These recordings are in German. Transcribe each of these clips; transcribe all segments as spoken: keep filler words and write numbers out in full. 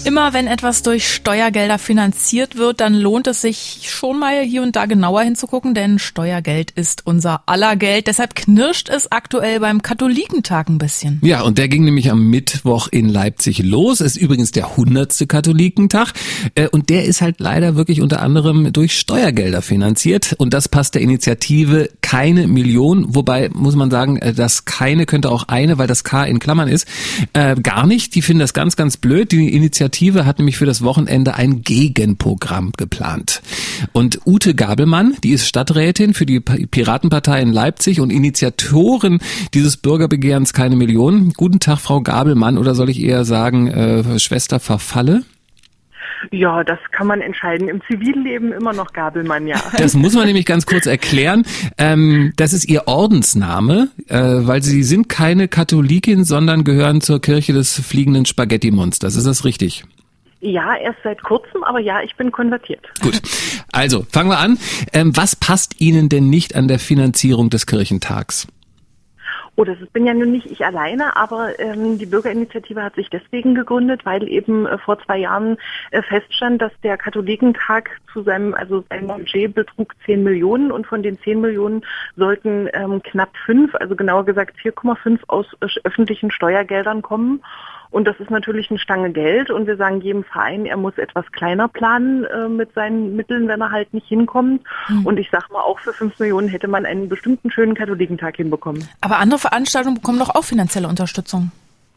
Immer wenn etwas durch Steuergelder finanziert wird, dann lohnt es sich schon mal hier und da genauer hinzugucken, denn Steuergeld ist unser aller Geld. Deshalb knirscht es aktuell beim Katholikentag ein bisschen. Ja, und der ging nämlich am Mittwoch in Leipzig los. Ist übrigens der hundertste Katholikentag. Und der ist halt leider wirklich unter anderem durch Steuergelder finanziert. Und das passt der Initiative Keine Million. Wobei, muss man sagen, das Keine könnte auch eine, weil das K in Klammern ist, äh, gar nicht. Die finden das ganz, ganz blöd. Die Initiative hat nämlich für das Wochenende ein Gegenprogramm geplant. Und Ute Gabelmann, die ist Stadträtin für die Piratenpartei in Leipzig und Initiatorin dieses Bürgerbegehrens Keine Million. Guten Tag, Frau Gabelmann, oder soll ich eher sagen, äh, Schwester Verfalle? Ja, das kann man entscheiden. Im Zivilleben immer noch Gabelmann, ja. Das muss man nämlich ganz kurz erklären. Ähm, das ist ihr Ordensname, äh, weil sie sind keine Katholikin, sondern gehören zur Kirche des fliegenden Spaghetti-Monsters. Ist das richtig? Ja, erst seit kurzem, aber ja, ich bin konvertiert. Gut, also fangen wir an. Ähm, was passt Ihnen denn nicht an der Finanzierung des Kirchentags? Oh, das bin ja nun nicht ich alleine, aber ähm, die Bürgerinitiative hat sich deswegen gegründet, weil eben äh, vor zwei Jahren äh, feststand, dass der Katholikentag zu seinem, also sein Budget betrug zehn Millionen und von den zehn Millionen sollten ähm, knapp fünf, also genauer gesagt vier Komma fünf aus äh, öffentlichen Steuergeldern kommen. Und das ist natürlich eine Stange Geld und wir sagen jedem Verein, er muss etwas kleiner planen äh, mit seinen Mitteln, wenn er halt nicht hinkommt. Mhm. Und ich sag mal, auch für fünf Millionen hätte man einen bestimmten schönen Katholikentag hinbekommen. Aber andere Veranstaltungen bekommen doch auch finanzielle Unterstützung.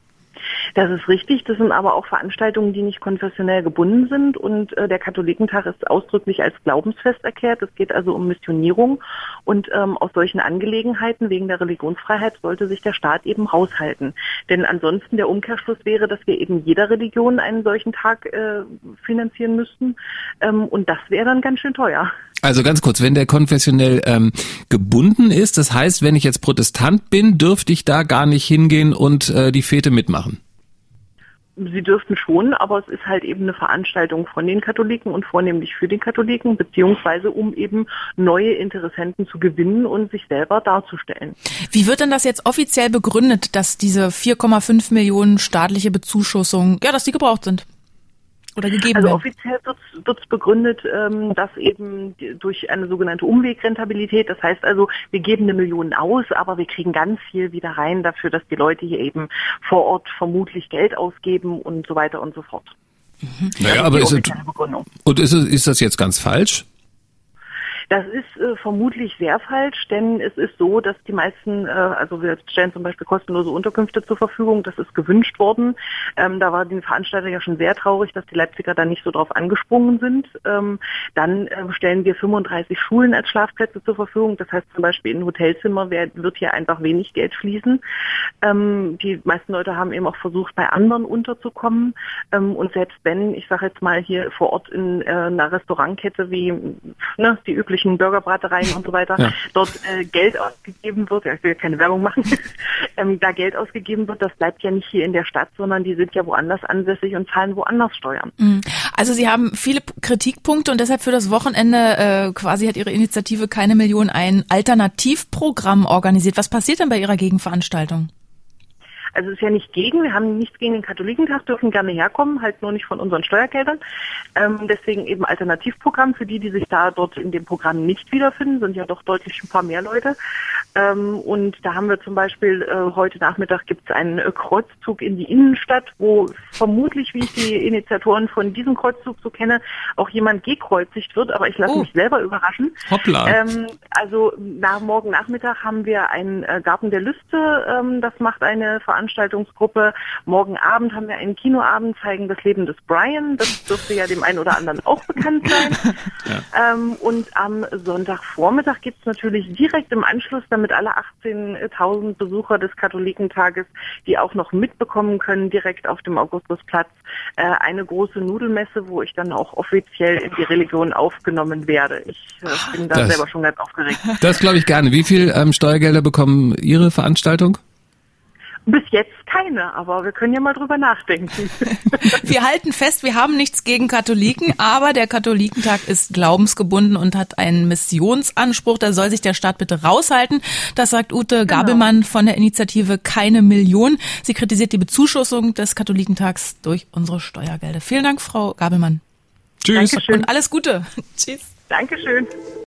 Das ist richtig, das sind aber auch Veranstaltungen, die nicht konfessionell gebunden sind und äh, der Katholikentag ist ausdrücklich als Glaubensfest erklärt. Es geht also um Missionierung und ähm, aus solchen Angelegenheiten wegen der Religionsfreiheit sollte sich der Staat eben raushalten. Denn ansonsten der Umkehrschluss wäre, dass wir eben jeder Religion einen solchen Tag äh, finanzieren müssten ähm, und das wäre dann ganz schön teuer. Also ganz kurz, wenn der konfessionell ähm, gebunden ist, das heißt, wenn ich jetzt Protestant bin, dürfte ich da gar nicht hingehen und äh, die Fete mitmachen? Sie dürften schon, aber es ist halt eben eine Veranstaltung von den Katholiken und vornehmlich für den Katholiken, beziehungsweise um eben neue Interessenten zu gewinnen und sich selber darzustellen. Wie wird denn das jetzt offiziell begründet, dass diese vier Komma fünf Millionen staatliche Bezuschussung, ja, dass die gebraucht sind? Oder gegeben also werden? Offiziell wird es begründet, ähm, dass eben durch eine sogenannte Umwegrentabilität, das heißt also, wir geben eine Million aus, aber wir kriegen ganz viel wieder rein dafür, dass die Leute hier eben vor Ort vermutlich Geld ausgeben und so weiter und so fort. Mhm. Naja, aber ist, es, und ist, es, ist das jetzt ganz falsch? Das ist äh, vermutlich sehr falsch, denn es ist so, dass die meisten, äh, also wir stellen zum Beispiel kostenlose Unterkünfte zur Verfügung, das ist gewünscht worden. Ähm, da war die Veranstalter ja schon sehr traurig, dass die Leipziger da nicht so drauf angesprungen sind. Ähm, dann äh, stellen wir fünfunddreißig Schulen als Schlafplätze zur Verfügung, das heißt zum Beispiel in Hotelzimmer wird, wird hier einfach wenig Geld fließen. Ähm, die meisten Leute haben eben auch versucht, bei anderen unterzukommen ähm, und selbst wenn, ich sage jetzt mal hier vor Ort in äh, einer Restaurantkette wie ne, die üblichen Burgerbratereien und so weiter, ja. dort äh, Geld ausgegeben wird, ja, ich will keine Werbung machen, ähm, da Geld ausgegeben wird, das bleibt ja nicht hier in der Stadt, sondern die sind ja woanders ansässig und zahlen woanders Steuern. Also Sie haben viele Kritikpunkte und deshalb für das Wochenende äh, quasi hat Ihre Initiative Keine Million ein Alternativprogramm organisiert. Was passiert denn bei Ihrer Gegenveranstaltung? Also es ist ja nicht gegen, wir haben nichts gegen den Katholikentag, dürfen gerne herkommen, halt nur nicht von unseren Steuergeldern. Ähm, deswegen eben Alternativprogramm für die, die sich da dort in dem Programm nicht wiederfinden, sind ja doch deutlich ein paar mehr Leute. Ähm, und da haben wir zum Beispiel, äh, heute Nachmittag gibt es einen äh, Kreuzzug in die Innenstadt, wo vermutlich, wie ich die Initiatoren von diesem Kreuzzug so kenne, auch jemand gekreuzigt wird, aber ich lasse oh. mich selber überraschen. Hoppla. Ähm, also nach morgen Nachmittag haben wir einen äh, Garten der Lüste, ähm, das macht eine Veranstaltungsgruppe. Morgen Abend haben wir einen Kinoabend, zeigen das Leben des Brian. Das dürfte ja dem einen oder anderen auch bekannt sein. Ja. Ähm, und am Sonntagvormittag gibt es natürlich direkt im Anschluss, damit alle achtzehntausend Besucher des Katholikentages, die auch noch mitbekommen können, direkt auf dem Augustusplatz, äh, eine große Nudelmesse, wo ich dann auch offiziell in die Religion aufgenommen werde. Ich äh, bin da das, selber schon ganz aufgeregt. Das glaube ich gerne. Wie viel ähm, Steuergelder bekommen Ihre Veranstaltung? Bis jetzt keine, aber wir können ja mal drüber nachdenken. Wir halten fest, wir haben nichts gegen Katholiken, aber der Katholikentag ist glaubensgebunden und hat einen Missionsanspruch. Da soll sich der Staat bitte raushalten. Das sagt Ute Gabelmann von der Initiative Keine Million. Sie kritisiert die Bezuschussung des Katholikentags durch unsere Steuergelder. Vielen Dank, Frau Gabelmann. Tschüss. Dankeschön. Und alles Gute. Tschüss. Dankeschön.